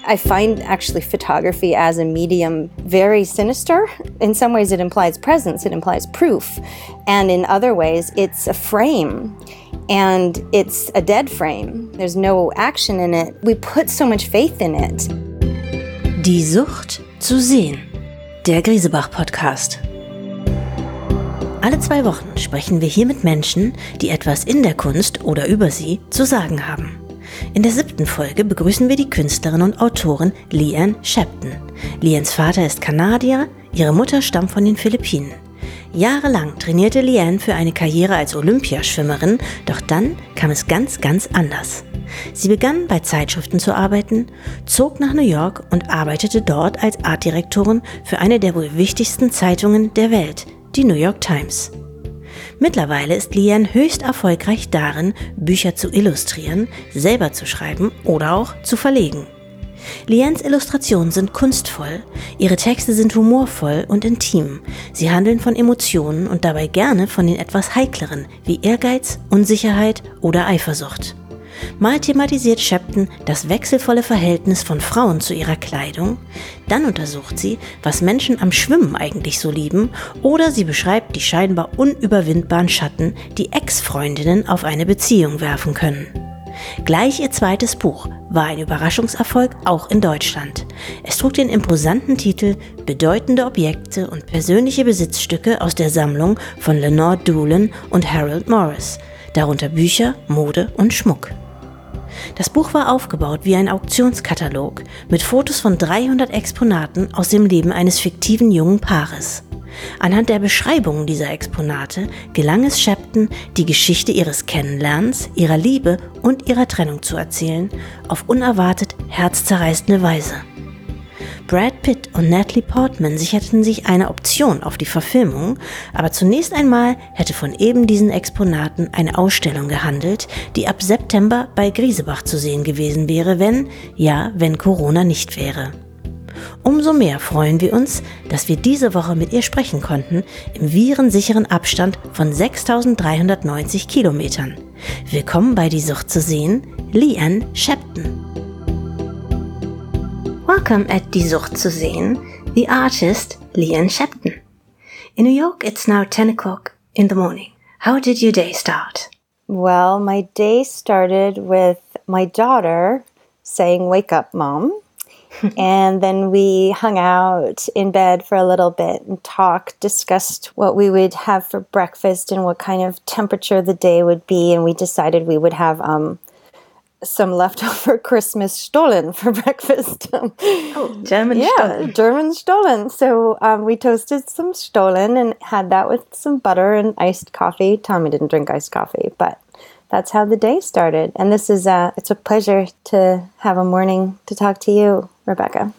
I find actually photography as a medium very sinister. In some ways it implies presence, it implies proof. And in other ways it's a frame. And it's a dead frame. There's no action in it. We put so much faith in it. Die Sucht zu sehen. Der Griesebach-Podcast. Alle 2 Wochen sprechen wir hier mit Menschen, die etwas in der Kunst oder über sie zu sagen haben. In der 7. Folge begrüßen wir die Künstlerin und Autorin Leanne Shepton. Leannes Vater ist Kanadier, ihre Mutter stammt von den Philippinen. Jahrelang trainierte Leanne für eine Karriere als Olympiaschwimmerin, doch dann kam es ganz anders. Sie begann bei Zeitschriften zu arbeiten, zog nach New York und arbeitete dort als Artdirektorin für eine der wohl wichtigsten Zeitungen der Welt, die New York Times. Mittlerweile ist Leanne höchst erfolgreich darin, Bücher zu illustrieren, selber zu schreiben oder auch zu verlegen. Leannes Illustrationen sind kunstvoll, ihre Texte sind humorvoll und intim. Sie handeln von Emotionen und dabei gerne von den etwas heikleren, wie Ehrgeiz, Unsicherheit oder Eifersucht. Mal thematisiert Shepton das wechselvolle Verhältnis von Frauen zu ihrer Kleidung, dann untersucht sie, was Menschen am Schwimmen eigentlich so lieben, oder sie beschreibt die scheinbar unüberwindbaren Schatten, die Ex-Freundinnen auf eine Beziehung werfen können. Gleich ihr zweites Buch war ein Überraschungserfolg auch in Deutschland. Es trug den imposanten Titel Bedeutende Objekte und persönliche Besitzstücke aus der Sammlung von Lenore Doolan und Harold Morris, darunter Bücher, Mode und Schmuck. Das Buch war aufgebaut wie ein Auktionskatalog mit Fotos von 300 Exponaten aus dem Leben eines fiktiven jungen Paares. Anhand der Beschreibungen dieser Exponate gelang es Shepton, die Geschichte ihres Kennenlernens, ihrer Liebe und ihrer Trennung zu erzählen, auf unerwartet herzzerreißende Weise. Brad Pitt und Natalie Portman sicherten sich eine Option auf die Verfilmung, aber zunächst einmal hätte von eben diesen Exponaten eine Ausstellung gehandelt, die ab September bei Griesebach zu sehen gewesen wäre, wenn Corona nicht wäre. Umso mehr freuen wir uns, dass wir diese Woche mit ihr sprechen konnten, im virensicheren Abstand von 6.390 Kilometern. Willkommen bei Die Sucht zu sehen, Leanne Shepton. Welcome at Die Sucht zu sehen, the artist Leanne Shepton. In New York, it's now 10 o'clock in the morning. How did your day start? Well, my day started with my daughter saying, "Wake up, Mom." And then we hung out in bed for a little bit and talked, discussed what we would have for breakfast and what kind of temperature the day would be. And we decided we would have some leftover Christmas Stollen for breakfast. German Stollen. Yeah, German Stollen. So we toasted some Stollen and had that with some butter and iced coffee. Tommy didn't drink iced coffee, but that's how the day started. And this is it's a pleasure to have a morning to talk to you, Rebecca.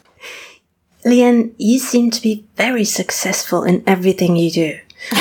Leanne, you seem to be very successful in everything you do.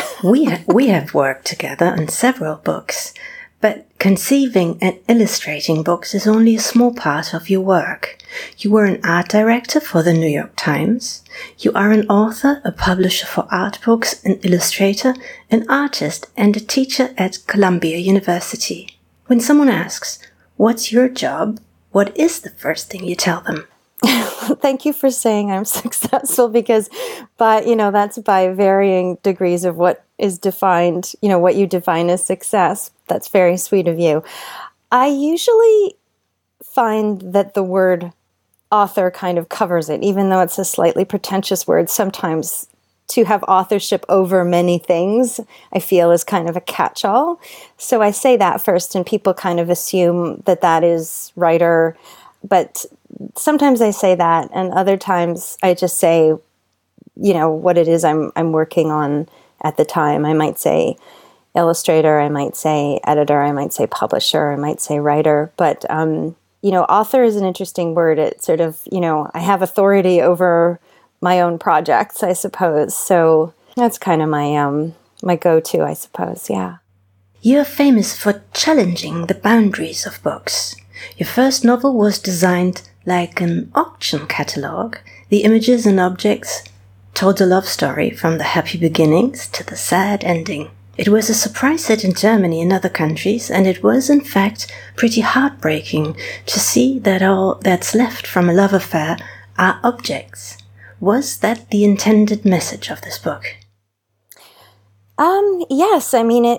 We have worked together on several books, but conceiving and illustrating books is only a small part of your work. You were an art director for the New York Times. You are an author, a publisher for art books, an illustrator, an artist, and a teacher at Columbia University. When someone asks, "What's your job?" what is the first thing you tell them? Thank you for saying I'm successful because, that's by varying degrees of what is defined, what you define as success. That's very sweet of you. I usually find that the word author kind of covers it, even though it's a slightly pretentious word. Sometimes to have authorship over many things, I feel, is kind of a catch-all. So I say that first, and people kind of assume that is writer. But sometimes I say that, and other times I just say, what it is I'm working on at the time. I might say illustrator, I might say editor, I might say publisher, I might say writer. But, author is an interesting word. It sort of, I have authority over my own projects, I suppose. So that's kind of my go-to, I suppose, yeah. You're famous for challenging the boundaries of books. Your first novel was designed like an auction catalogue. The images and objects told a love story from the happy beginnings to the sad ending. It was a surprise hit in Germany and other countries, and it was, in fact, pretty heartbreaking to see that all that's left from a love affair are objects. Was that the intended message of this book? Yes. I mean,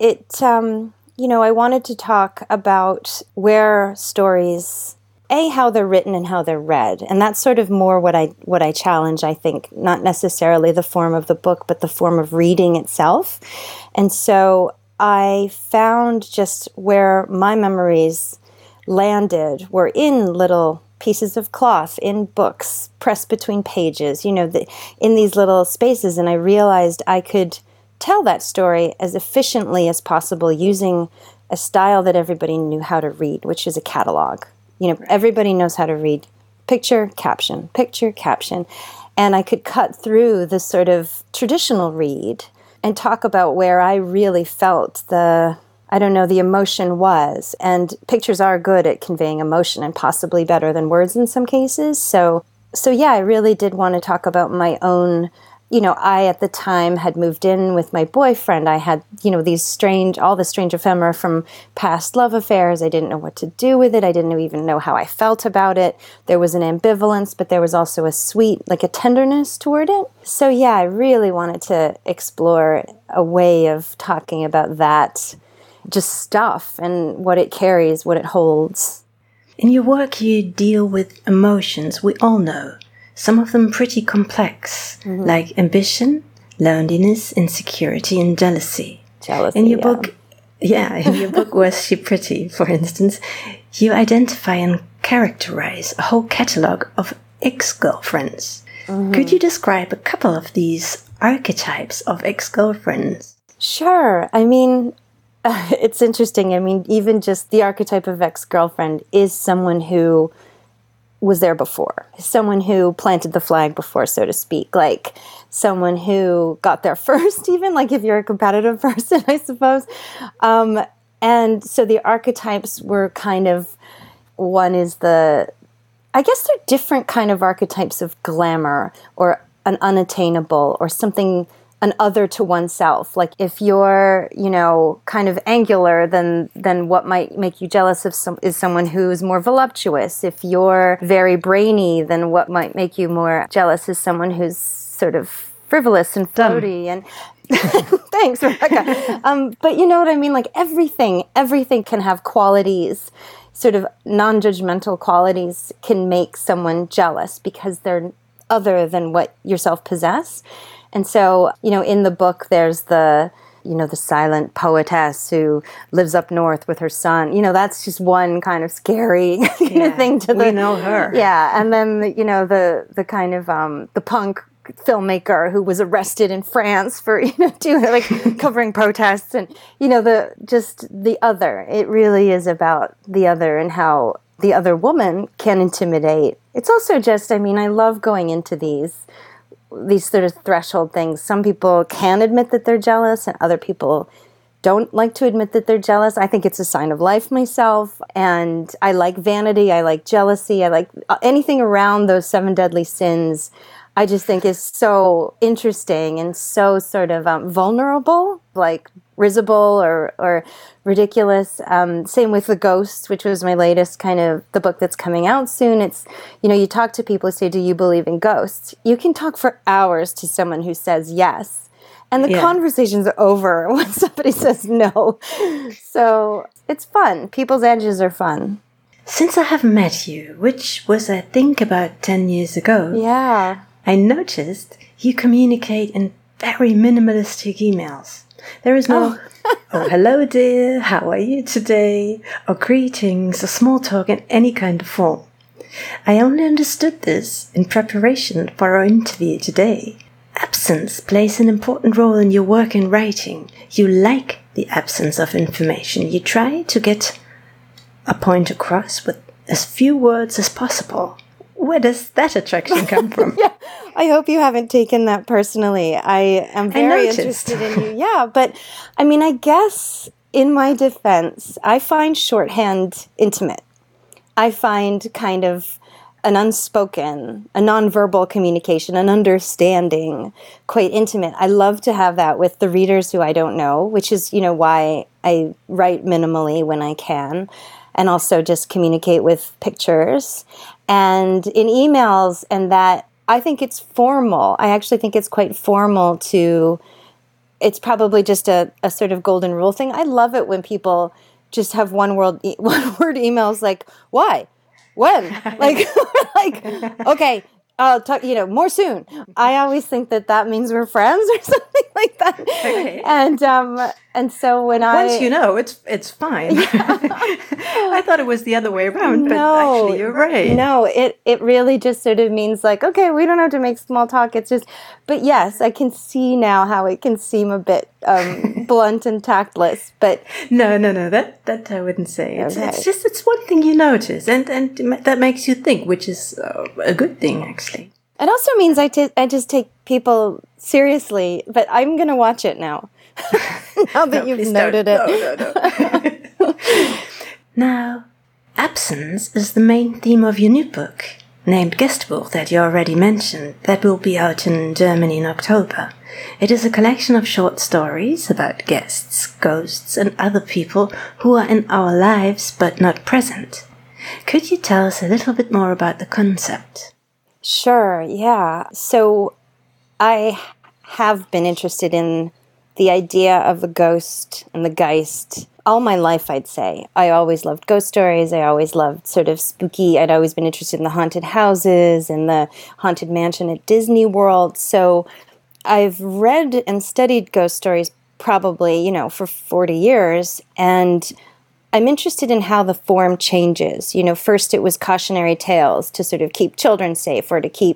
I wanted to talk about where stories, how they're written and how they're read. And that's sort of more what I challenge, I think, not necessarily the form of the book, but the form of reading itself. And so I found just where my memories landed were in little pieces of cloth, in books, pressed between pages, in these little spaces. And I realized I could tell that story as efficiently as possible using a style that everybody knew how to read, which is a catalog. Everybody knows how to read picture, caption. And I could cut through the sort of traditional read and talk about where I really felt the emotion was. And pictures are good at conveying emotion and possibly better than words in some cases. So yeah, I really did want to talk about my own. I at the time had moved in with my boyfriend. I had, all the strange ephemera from past love affairs. I didn't know what to do with it. I didn't even know how I felt about it. There was an ambivalence, but there was also a sweet, like a tenderness toward it. So yeah, I really wanted to explore a way of talking about that, just stuff and what it carries, what it holds. In your work, you deal with emotions we all know. Some of them pretty complex, like ambition, loneliness, insecurity, and jealousy. Jealousy, in your book, Was She Pretty, for instance, you identify and characterize a whole catalogue of ex-girlfriends. Could you describe a couple of these archetypes of ex-girlfriends? Sure. I mean, it's interesting. I mean, even just the archetype of ex-girlfriend is someone who was there before, someone who planted the flag before, so to speak, like someone who got there first, even like if you're a competitive person, I suppose. And so the archetypes were kind of, one is they're different kind of archetypes of glamour or an unattainable or something, an other to oneself. Like if you're, kind of angular, then what might make you jealous of is someone who's more voluptuous. If you're very brainy, then what might make you more jealous is someone who's sort of frivolous and floaty. And thanks, Rebecca. But you know what I mean? Like everything can have qualities, sort of non-judgmental qualities can make someone jealous because they're other than what yourself possess. And so, in the book, there's the silent poetess who lives up north with her son. That's just one kind of scary thing to we know her. Yeah. And then, the kind of, the punk filmmaker who was arrested in France for, covering protests and, the other. It really is about the other and how the other woman can intimidate. It's also just, I love going into these sort of threshold things. Some people can admit that they're jealous and other people don't like to admit that they're jealous. I think it's a sign of life myself. And I like vanity. I like jealousy. I like anything around those 7 deadly sins. I just think is so interesting and so sort of vulnerable, like risible or ridiculous. Same with The Ghost, which was my latest kind of the book that's coming out soon. It's, you talk to people who say, do you believe in ghosts? You can talk for hours to someone who says yes. And the conversation's over when somebody says no. So it's fun. People's edges are fun. Since I have met you, which was, I think, about 10 years ago. Yeah. I noticed you communicate in very minimalistic emails. There is no, oh, hello dear, how are you today? Or greetings or small talk in any kind of form. I only understood this in preparation for our interview today. Absence plays an important role in your work in writing. You like the absence of information. You try to get a point across with as few words as possible. Where does that attraction come from? Yeah, I hope you haven't taken that personally. I am very interested in you. Yeah, but I guess in my defense, I find shorthand intimate. I find kind of an unspoken, a nonverbal communication, an understanding, quite intimate. I love to have that with the readers who I don't know, which is, why I write minimally when I can, and also just communicate with pictures. And in emails, and that, I think it's formal. I actually think it's quite formal it's probably just a sort of golden rule thing. I love it when people just have one word emails like, why? When? Like, okay, I'll talk, more soon. I always think that means we're friends or something like that. Okay. And so when once it's fine. Yeah. I thought it was the other way around, but actually you're right. No, it really just sort of means like, okay, we don't have to make small talk. It's just, but yes, I can see now how it can seem a bit blunt and tactless. But no, that I wouldn't say. It's one thing you notice, and that makes you think, which is a good thing actually. It also means I just take people seriously, but I'm going to watch it now. Now that you've noted it. No. Now, absence is the main theme of your new book, named Gästebuch, that you already mentioned, that will be out in Germany in October. It is a collection of short stories about guests, ghosts, and other people who are in our lives but not present. Could you tell us a little bit more about the concept? Sure, yeah. So I have been interested in the idea of the ghost and the Geist all my life, I'd say. I always loved ghost stories. I always loved sort of spooky. I'd always been interested in the haunted houses and the haunted mansion at Disney World. So I've read and studied ghost stories probably, for 40 years. And I'm interested in how the form changes. First it was cautionary tales to sort of keep children safe or to keep,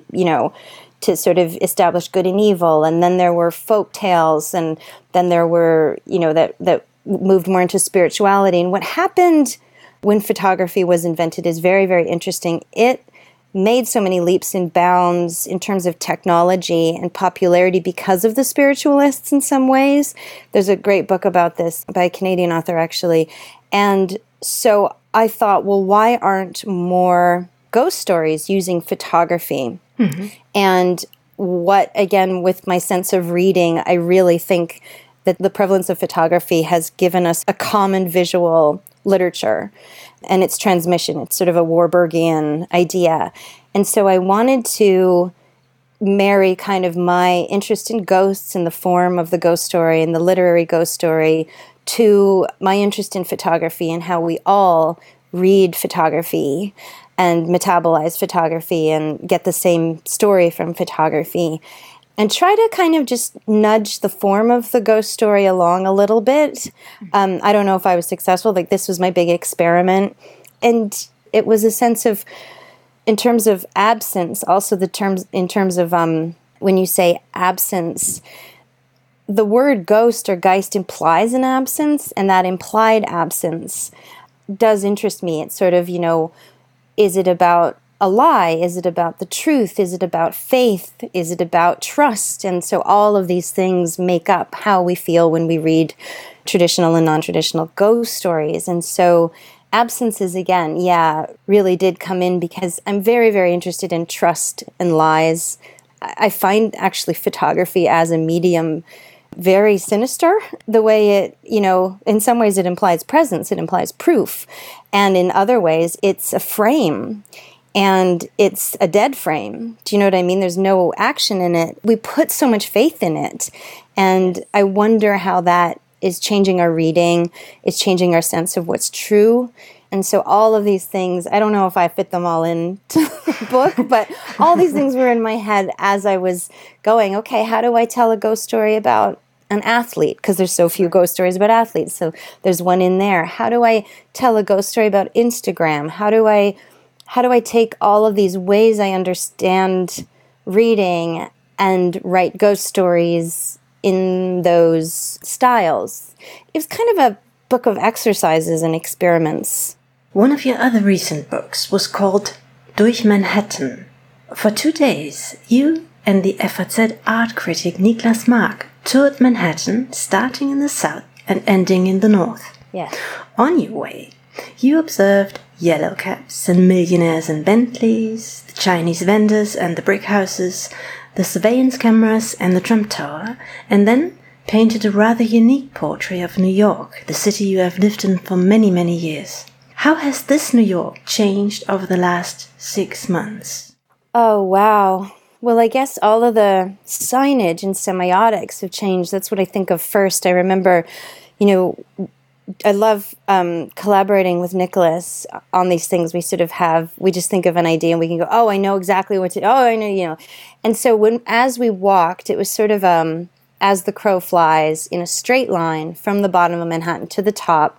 to sort of establish good and evil. And then there were folk tales, and then there were, that moved more into spirituality. And what happened when photography was invented is very, very interesting. It made so many leaps and bounds in terms of technology and popularity because of the spiritualists in some ways. There's a great book about this by a Canadian author, actually. And so I thought, well, why aren't more ghost stories using photography? Mm-hmm. And again, with my sense of reading, I really think that the prevalence of photography has given us a common visual literature and its transmission. It's sort of a Warburgian idea. And so I wanted to marry kind of my interest in ghosts in the form of the ghost story and the literary ghost story to my interest in photography and how we all read photography and metabolize photography and get the same story from photography, and try to kind of just nudge the form of the ghost story along a little bit. I don't know if I was successful. Like, this was my big experiment. And it was a sense of, in terms of absence, also in terms of when you say absence, the word ghost or Geist implies an absence, and that implied absence does interest me. It's sort of, is it about a lie? Is it about the truth? Is it about faith? Is it about trust? And so all of these things make up how we feel when we read traditional and non-traditional ghost stories. And so absences, again, really did come in because I'm very, very interested in trust and lies. I find actually photography as a medium very sinister, the way it, in some ways it implies presence, it implies proof. And in other ways, it's a frame. And it's a dead frame. Do you know what I mean? There's no action in it. We put so much faith in it. And I wonder how that is changing our reading. It's changing our sense of what's true. And so all of these things, I don't know if I fit them all into the book, but all these things were in my head as I was going, okay, how do I tell a ghost story about an athlete? Because there's so few ghost stories about athletes. So there's one in there. How do I tell a ghost story about Instagram? How do I take all of these ways I understand reading and write ghost stories in those styles? It was kind of a book of exercises and experiments. One of your other recent books was called Durch Manhattan. For 2 days, you and the FAZ art critic Niklas Mark toured Manhattan, starting in the south and ending in the north. Yeah. On your way, you observed yellow cabs and millionaires in Bentleys, the Chinese vendors and the brick houses, the surveillance cameras and the Trump Tower, and then painted a rather unique portrait of New York, the city you have lived in for many, many years. How has this New York changed over the last 6 months? Oh, wow. Well, I guess all of the signage and semiotics have changed. That's what I think of first. I remember, I love collaborating with Nicholas on these things. We just think of an idea and we can go, oh, I know exactly what to do. Oh, I know. And so as we walked, it was sort of as the crow flies in a straight line from the bottom of Manhattan to the top,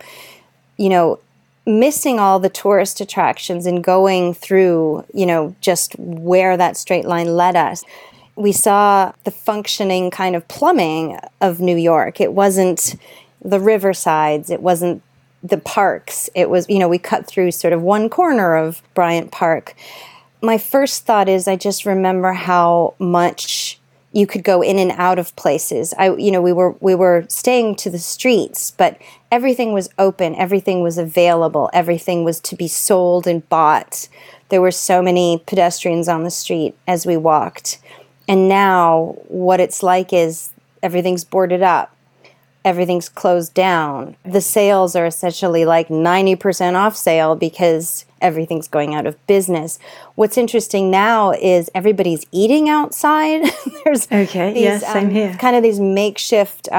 missing all the tourist attractions and going through, just where that straight line led us. We saw the functioning kind of plumbing of New York. It wasn't the riversides. It wasn't the parks. It was, we cut through sort of one corner of Bryant Park. My first thought is I just remember how much you could go in and out of places. We were staying to the streets, but everything was open. Everything was available. Everything was to be sold and bought. There were so many pedestrians on the street as we walked. And now what it's like is everything's boarded up. Everything's closed down. The sales are essentially like 90% off sale because everything's going out of business. What's interesting now is everybody's eating outside. There's same here. Kind of these makeshift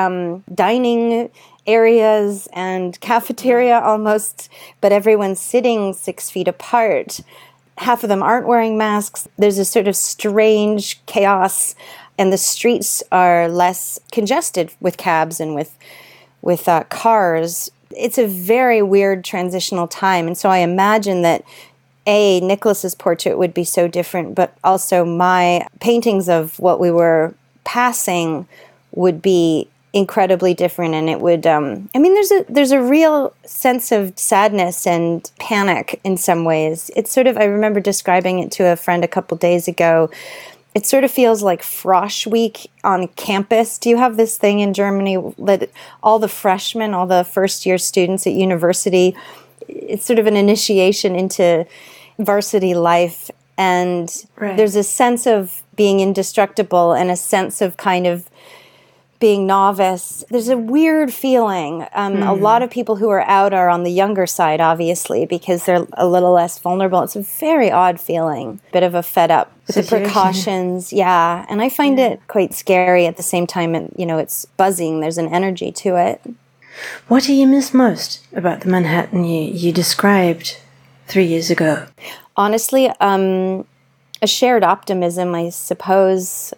dining areas and cafeteria almost, but everyone's sitting 6 feet apart. Half of them aren't wearing masks. There's a sort of strange chaos. And the streets are less congested with cabs and with cars. It's a very weird transitional time. And so I imagine that, Nicholas's portrait would be so different, but also my paintings of what we were passing would be incredibly different. And it would, there's a real sense of sadness and panic in some ways. It's sort of, I remember describing it to a friend a couple days ago. It sort of feels like Frosh Week on campus. Do you have this thing in Germany that all the freshmen, all the first-year students at university, it's sort of an initiation into varsity life. And There's a sense of being indestructible and a sense of kind of being novice. There's a weird feeling. A lot of people who are out are on the younger side, obviously, because they're a little less vulnerable. It's a very odd feeling, bit of a fed up with the precautions. Yeah, and I find it quite scary at the same time. It's buzzing. There's an energy to it. What do you miss most about the Manhattan you described 3 years ago? Honestly, a shared optimism, I suppose,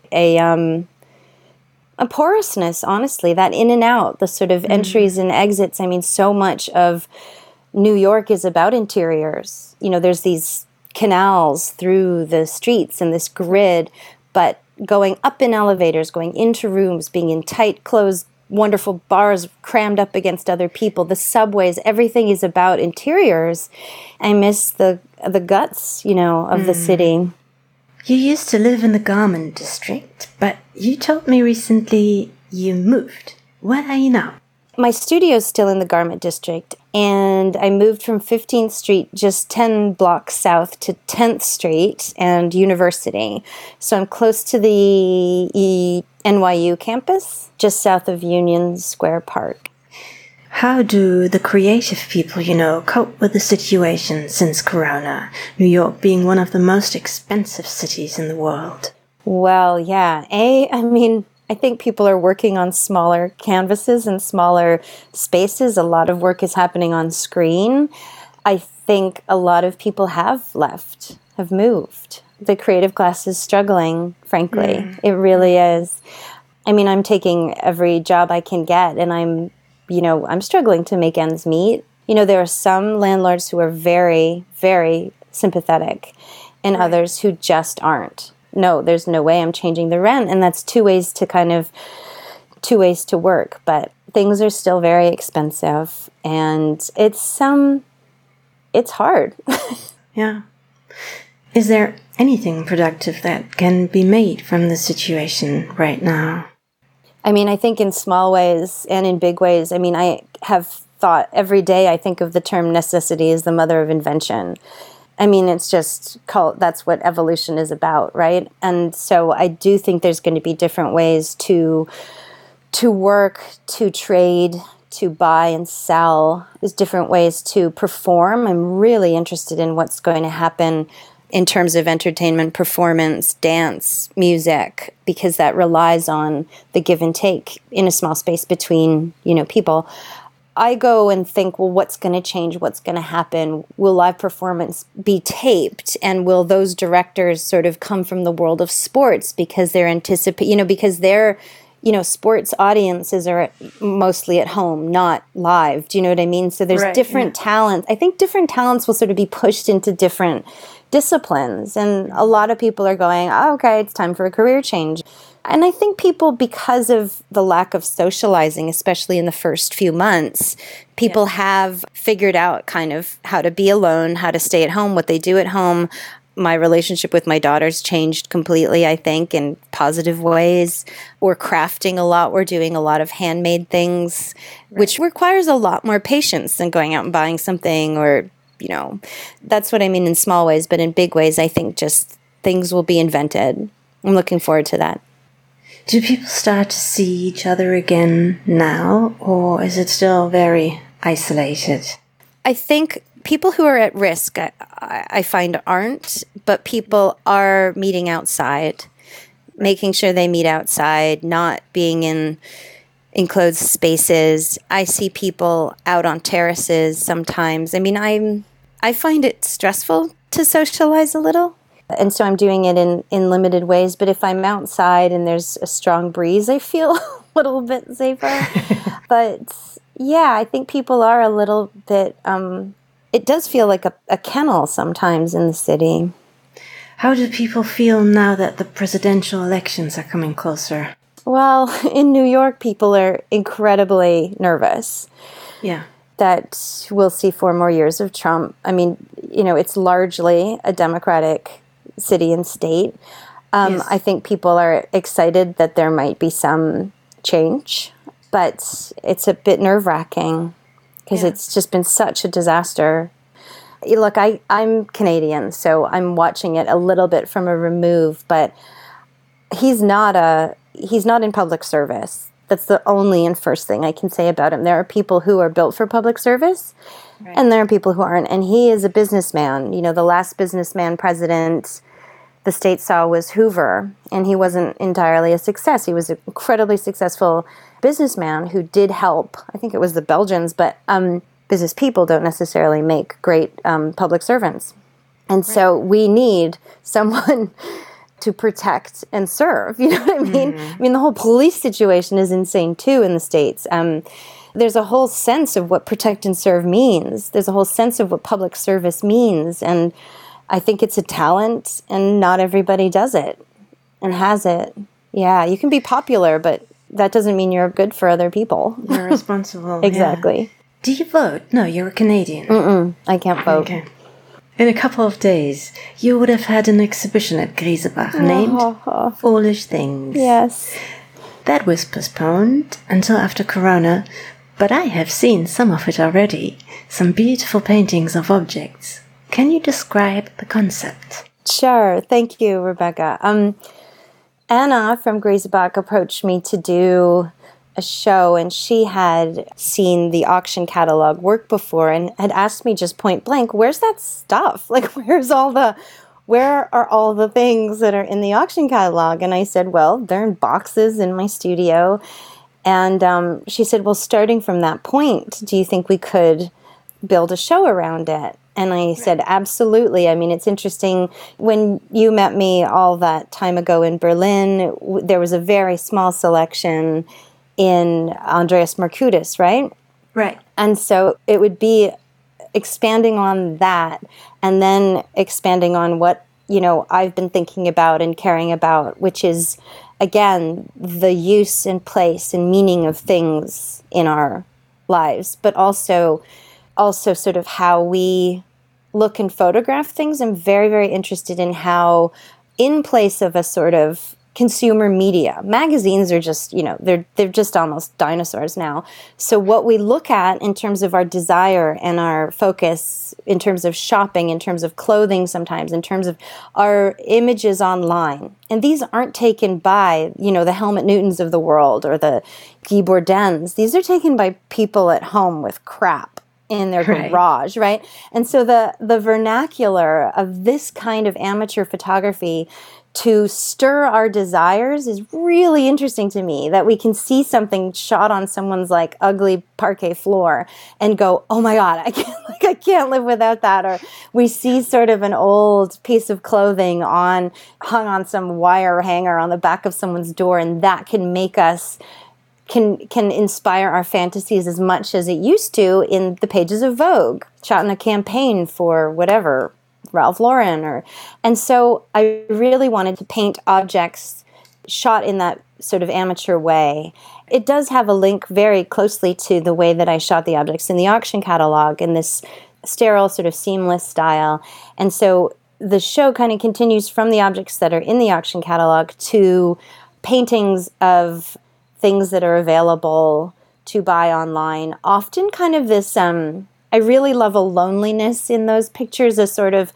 a porousness, honestly, that in and out, the sort of entries and exits. I mean, so much of New York is about interiors. There's these canals through the streets and this grid, but going up in elevators, going into rooms, being in tight, closed, wonderful bars crammed up against other people, the subways, everything is about interiors. I miss the guts, of the city. You used to live in the garment district, but you told me recently you moved. Where are you now? My studio's still in the garment district, and I moved from 15th Street, just 10 blocks south, to 10th Street and University. So I'm close to the NYU campus, just south of Union Square Park. How do the creative people cope with the situation since Corona, New York being one of the most expensive cities in the world? Well, yeah. I think people are working on smaller canvases and smaller spaces. A lot of work is happening on screen. I think a lot of people have left, have moved. The creative class is struggling, frankly. It really is. I'm taking every job I can get, and I'm struggling to make ends meet. There are some landlords who are very, very sympathetic and others who just aren't. No, there's no way I'm changing the rent. And that's two ways to work. But things are still very expensive, and it's hard. Yeah. Is there anything productive that can be made from the situation right now? I think in small ways and in big ways. I have thought every day I think of the term necessity as the mother of invention. I mean, it's just that's what evolution is about, right? And so I do think there's going to be different ways to work, to trade, to buy and sell. There's different ways to perform. I'm really interested in what's going to happen in terms of entertainment, performance, dance, music, because that relies on the give and take in a small space between, people. I go and think, well, what's going to change? What's going to happen? Will live performance be taped? And will those directors sort of come from the world of sports because they're because they're, sports audiences are mostly at home, not live. Do you know what I mean? So there's different talents. I think different talents will sort of be pushed into different disciplines. And a lot of people are going, oh, okay, it's time for a career change. And I think people, because of the lack of socializing, especially in the first few months, people have figured out kind of how to be alone, how to stay at home, what they do at home. My relationship with my daughter's changed completely, I think, in positive ways. We're crafting a lot. We're doing a lot of handmade things, which requires a lot more patience than going out and buying something or, that's what I mean in small ways. But in big ways, I think just things will be invented. I'm looking forward to that. Do people start to see each other again now, or is it still very isolated? I think people who are at risk, I find aren't, but people are meeting outside, making sure they meet outside, not being in enclosed spaces. I see people out on terraces sometimes. I mean, I find it stressful to socialize a little. And so I'm doing it in limited ways. But if I'm outside and there's a strong breeze, I feel a little bit safer. But yeah, I think people are a little bit, it does feel like a kennel sometimes in the city. How do people feel now that the presidential elections are coming closer? Well, in New York, people are incredibly nervous. Yeah. That we'll see 4 more years of Trump. I mean, it's largely a Democratic city and state. Yes. I think people are excited that there might be some change, but it's a bit nerve-wracking because it's just been such a disaster. Look, I'm Canadian, so I'm watching it a little bit from a remove, but he's not in public service. That's the only and first thing I can say about him. There are people who are built for public service, and there are people who aren't. And he is a businessman. The last businessman president the state saw was Hoover, and he wasn't entirely a success. He was an incredibly successful businessman who did help. I think it was the Belgians, but business people don't necessarily make great public servants. And so we need someone to protect and serve. You know what I mean? Mm-hmm. I mean, the whole police situation is insane, too, in the States. There's a whole sense of what protect and serve means. There's a whole sense of what public service means. And I think it's a talent, and not everybody does it and has it. Yeah, you can be popular, but that doesn't mean you're good for other people. You're responsible. Exactly. Yeah. Do you vote? No, you're a Canadian. I can't vote. Okay. In a couple of days, you would have had an exhibition at Griesebach named Foolish Things. Yes. That was postponed until after Corona, but I have seen some of it already. Some beautiful paintings of objects. Can you describe the concept? Sure. Thank you, Rebecca. Anna from Griesebach approached me to do a show, and she had seen the auction catalog work before and had asked me just point blank, where's that stuff? Like, where are all the things that are in the auction catalog? And I said, well, they're in boxes in my studio. And she said, well, starting from that point, do you think we could build a show around it? And I said, absolutely. I mean, it's interesting. When you met me all that time ago in Berlin, there was a very small selection in Andreas Markudis, right? Right. And so it would be expanding on that and then expanding on what, I've been thinking about and caring about, which is, again, the use and place and meaning of things in our lives, but also sort of how we look and photograph things. I'm very, very interested in how, in place of a sort of consumer media. Magazines are just, they're just almost dinosaurs now. So what we look at in terms of our desire and our focus, in terms of shopping, in terms of clothing sometimes, in terms of our images online, and these aren't taken by, the Helmut Newtons of the world or the Guy Bourdins. These are taken by people at home with crap in their garage, right? And so the vernacular of this kind of amateur photography to stir our desires is really interesting to me, that we can see something shot on someone's like ugly parquet floor and go, oh my God, I can't live without that. Or we see sort of an old piece of clothing hung on some wire hanger on the back of someone's door, and that can make us can inspire our fantasies as much as it used to in the pages of Vogue, shot in a campaign for whatever, Ralph Lauren. And so I really wanted to paint objects shot in that sort of amateur way. It does have a link very closely to the way that I shot the objects in the auction catalog, in this sterile sort of seamless style. And so the show kind of continues from the objects that are in the auction catalog to paintings of things that are available to buy online. Often kind of this, I really love a loneliness in those pictures, a sort of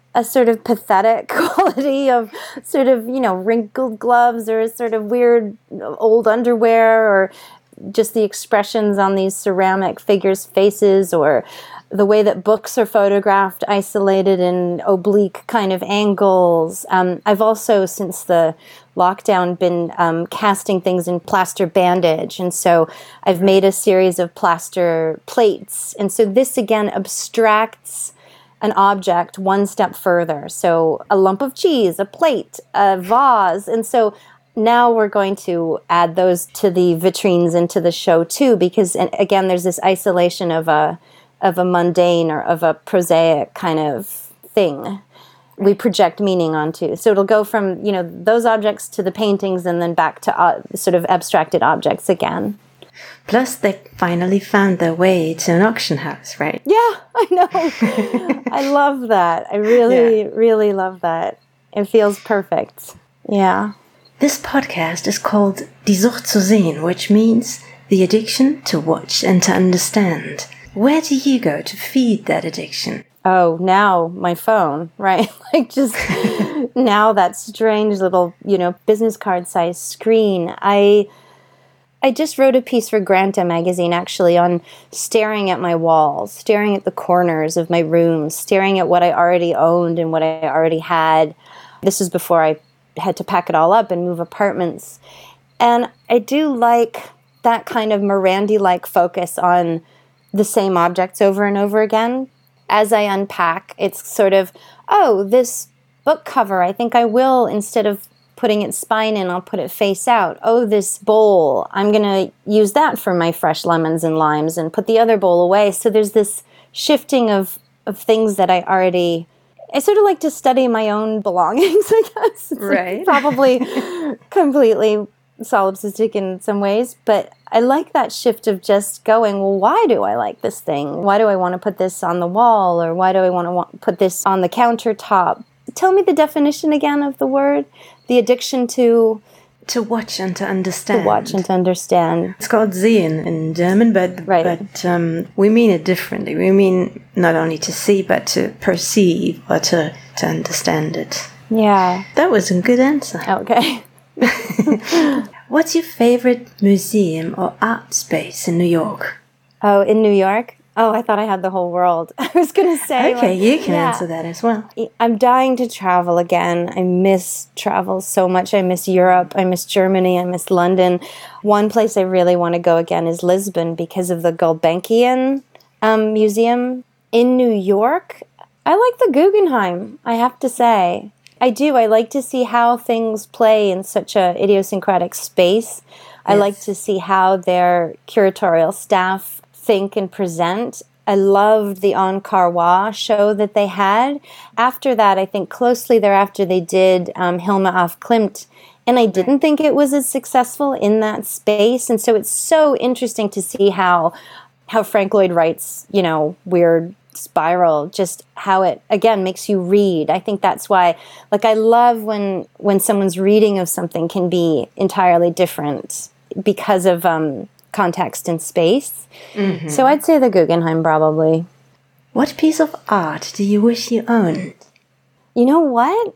pathetic quality of sort of, wrinkled gloves or sort of weird old underwear, or just the expressions on these ceramic figures' faces, or the way that books are photographed, isolated in oblique kind of angles. I've also, since the lockdown, been casting things in plaster bandage. And so I've made a series of plaster plates. And so this, again, abstracts an object one step further. So a lump of cheese, a plate, a vase. And so now we're going to add those to the vitrines and to the show too, because, and again, there's this isolation of a mundane or of a prosaic kind of thing we project meaning onto. So it'll go from, those objects to the paintings and then back to sort of abstracted objects again. Plus, they finally found their way to an auction house, right? Yeah, I know. I love that. I really, really love that. It feels perfect. Yeah. This podcast is called Die Sucht zu sehen, which means the addiction to watch and to understand. Where do you go to feed that addiction? Oh, now my phone, right? Like just now that strange little, business card size screen. I just wrote a piece for Granta magazine actually on staring at my walls, staring at the corners of my rooms, staring at what I already owned and what I already had. This was before I had to pack it all up and move apartments. And I do like that kind of Morandi-like focus on the same objects over and over again. As I unpack, it's sort of, oh, this book cover, I think I will, instead of putting its spine in, I'll put it face out. Oh, this bowl, I'm going to use that for my fresh lemons and limes and put the other bowl away. So there's this shifting of things that I sort of like to study my own belongings, I guess. It's right. Like probably completely solipsistic in some ways, but I like that shift of just going, well, why do I like this thing? Why do I want to put this on the wall? Or why do I want to put this on the countertop? Tell me the definition again of the word. The addiction to watch and to understand. To watch and to understand. It's called sehen in German, but we mean it differently. We mean not only to see, but to perceive or to understand it. Yeah. That was a good answer. Okay. What's your favorite museum or art space in New York? Oh, in New York? Oh, I thought I had the whole world. I was going to say. Okay, you can answer that as well. I'm dying to travel again. I miss travel so much. I miss Europe. I miss Germany. I miss London. One place I really want to go again is Lisbon because of the Gulbenkian Museum. In New York, I like the Guggenheim, I have to say. I do. I like to see how things play in such a idiosyncratic space. I like to see how their curatorial staff think and present. I loved the Ankara show that they had. After that, I think closely thereafter, they did Hilma af Klint. And I didn't think it was as successful in that space. And so it's so interesting to see how Frank Lloyd Wright's, weird spiral, just how it, again, makes you read. I think that's why, like, I love when someone's reading of something can be entirely different because of context and space. Mm-hmm. So I'd say the Guggenheim, probably. What piece of art do you wish you owned? You know what?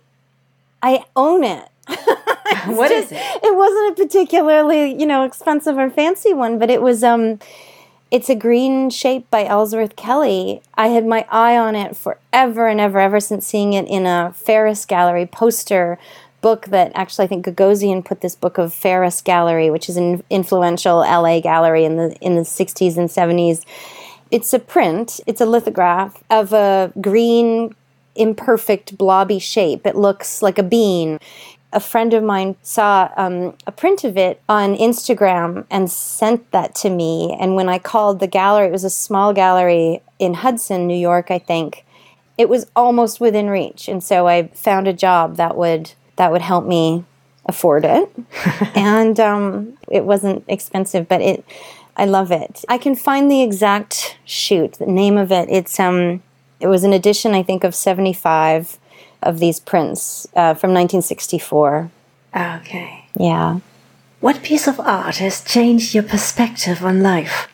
I own it. What is it? It wasn't a particularly, expensive or fancy one, but it was, it's a green shape by Ellsworth Kelly. I had my eye on it forever and ever since seeing it in a Ferris Gallery poster book that actually I think Gagosian put this book of Ferris Gallery, which is an influential LA gallery in the 60s and 70s. It's a print, it's a lithograph of a green, imperfect, blobby shape. It looks like a bean. A friend of mine saw a print of it on Instagram and sent that to me. And when I called the gallery, it was a small gallery in Hudson, New York, I think. It was almost within reach. And so I found a job that would help me afford it. And it wasn't expensive, but I love it. I can find the exact shoot, the name of it. It was an edition, I think, of 75 of these prints from 1964. Okay. Yeah. What piece of art has changed your perspective on life?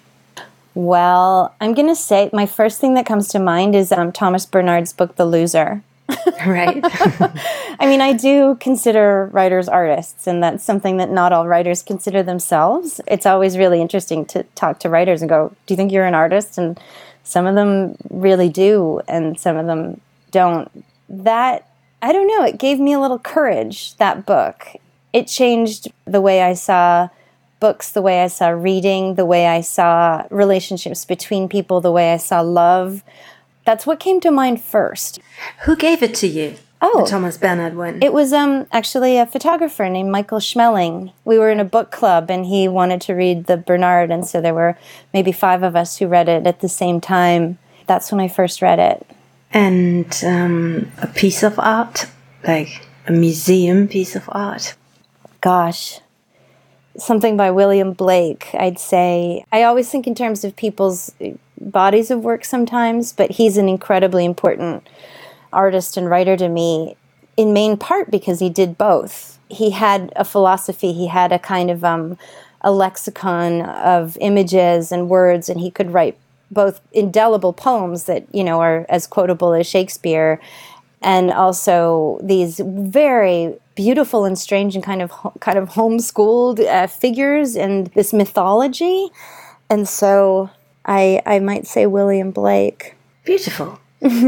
Well, I'm going to say my first thing that comes to mind is Thomas Bernhard's book, The Loser. Right. I mean, I do consider writers artists, and that's something that not all writers consider themselves. It's always really interesting to talk to writers and go, do you think you're an artist? And some of them really do, and some of them don't. That, I don't know, it gave me a little courage, that book. It changed the way I saw books, the way I saw reading, the way I saw relationships between people, the way I saw love. That's what came to mind first. Who gave it to you? Oh, the Thomas Bernhard one. It was actually a photographer named Michael Schmeling. We were in a book club, and he wanted to read the Bernhard, and so there were maybe 5 of us who read it at the same time. That's when I first read it. And a piece of art, like a museum piece of art. Gosh, something by William Blake, I'd say. I always think in terms of people's bodies of work sometimes, but he's an incredibly important artist and writer to me, in main part because he did both. He had a philosophy, he had a kind of a lexicon of images and words, and he could write both indelible poems that, are as quotable as Shakespeare, and also these very beautiful and strange and kind of homeschooled figures and this mythology. And so I might say William Blake. Beautiful.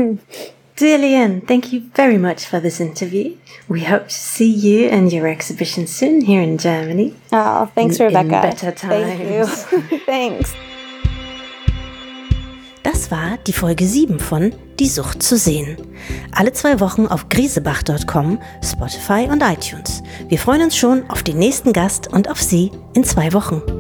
Dear Leanne, thank you very much for this interview. We hope to see you and your exhibition soon here in Germany. Oh, thanks, Rebecca. In better times. Thank you. Thanks. Das war die Folge 7 von Die Sucht zu sehen. Alle 2 Wochen auf grisebach.com, Spotify und iTunes. Wir freuen uns schon auf den nächsten Gast und auf Sie in 2 Wochen.